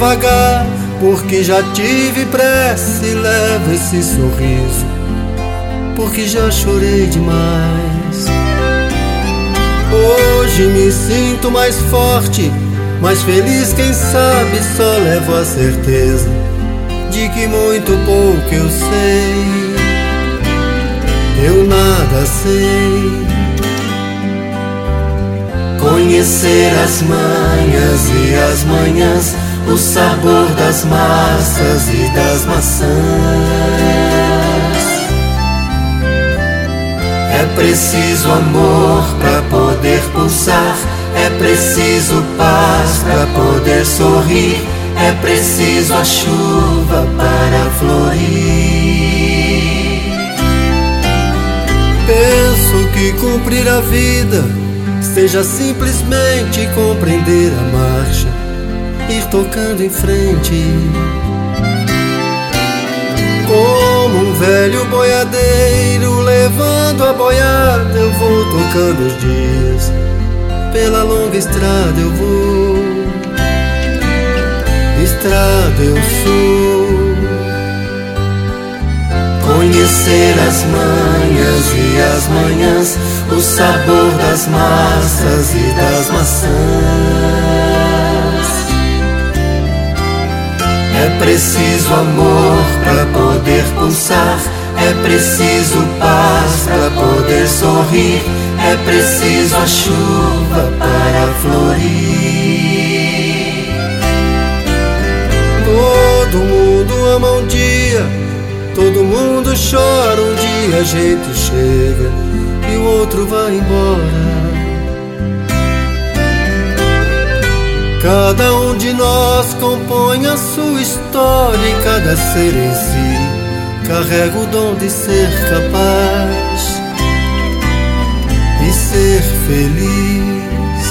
devagar, porque já tive pressa e levo esse sorriso, porque já chorei demais. Hoje me sinto mais forte, mais feliz, quem sabe só levo a certeza de que muito pouco eu sei, eu nada sei. Conhecer as manhas e as manhãs, o sabor das massas e das maçãs. É preciso amor pra poder pulsar, é preciso paz pra poder sorrir, é preciso a chuva para florir. Penso que cumprir a vida seja simplesmente compreender a marcha, ir tocando em frente. Como um velho boiadeiro levando a boiada, eu vou tocando os dias, pela longa estrada eu vou, estrada eu sou. Conhecer as manhas e as manhãs, o sabor das massas e das maçãs. É preciso amor pra poder pulsar, é preciso paz pra poder sorrir, é preciso a chuva para florir. Todo mundo ama um dia, todo mundo chora um dia, a gente chega e o outro vai embora. Cada um de nós compõe a sua história e cada ser em si carrega o dom de ser capaz e ser feliz.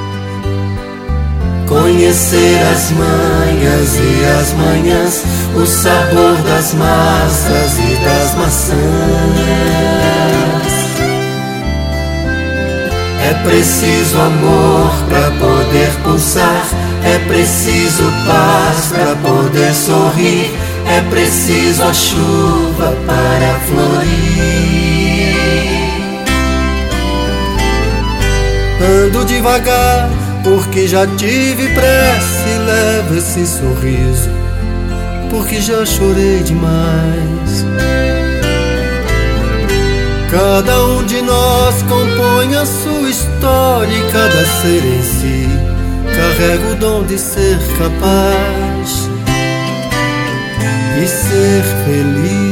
Conhecer as manhas e as manhãs, o sabor das massas e das maçãs. É preciso amor pra poder pulsar, é preciso paz pra poder sorrir, é preciso a chuva para florir. Ando devagar, porque já tive pressa e levo esse sorriso, porque já chorei demais. Cada um de nós compõe a sua história e cada ser em si carrega o dom de ser capaz e ser feliz.